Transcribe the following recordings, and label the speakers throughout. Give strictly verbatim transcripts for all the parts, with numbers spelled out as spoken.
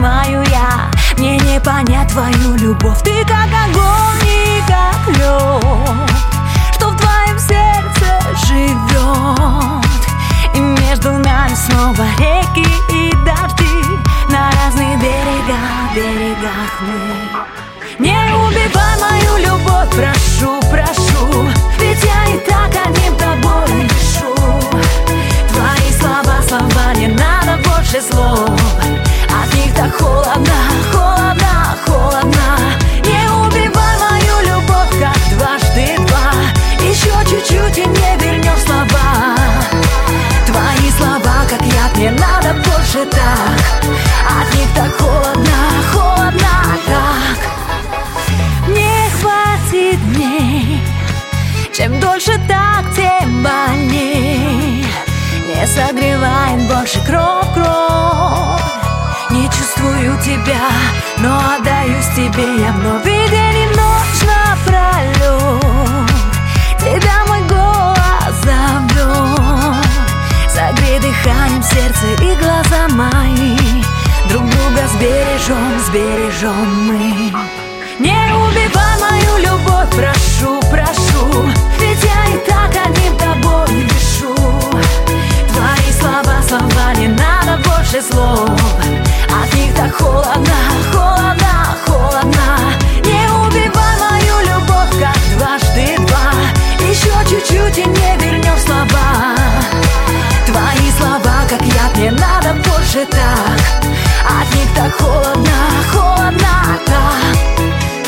Speaker 1: понимаю я, мне не понять твою любовь. Ты как огонь и как лед, что в твоем сердце живет. И между нами снова реки и дожди, на разных берегах, берегах мы. Не убивай мою любовь, прошу, прошу, ведь я и так одним тобой дышу. Твои слова, слова, не надо больше слов, от них так холодно, холодно, холодно. Не убивай мою любовь, как дважды два, еще чуть-чуть и не вернешь слова. Твои слова, как яд, не надо больше так, от них так холодно, холодно, так. Не хватит дней, чем дольше так, тем больней. Не согревает больше кровь, кровь. Не чувствую тебя, но отдаюсь тебе я вновь. И день и ночь напролет тебя мой голос зовет. Согрей дыханием сердце и глаза мои, друг друга сбережем, сбережем мы. Не убивай мою любовь, прошу, прошу, ведь я и так одним тобой дышу. Твои слова, слова, не надо больше слов, от них так холодно, холодно, холодно. Не убивай мою любовь, как дважды два, еще чуть-чуть и не вернешь слова. Твои слова, как яд, не надо больше так, от них так холодно, холодно, так.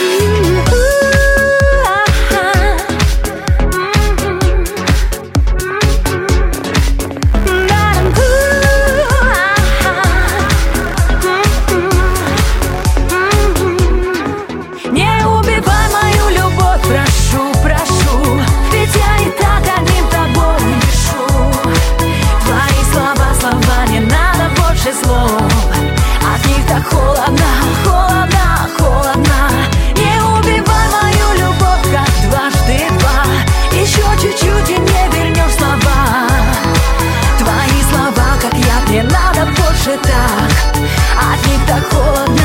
Speaker 1: Слов, от них так холодно, холодно, холодно. Не убивай мою любовь, как дважды два, еще чуть-чуть и не вернешь слова. Твои слова, как яд, не надо больше так, от них так холодно.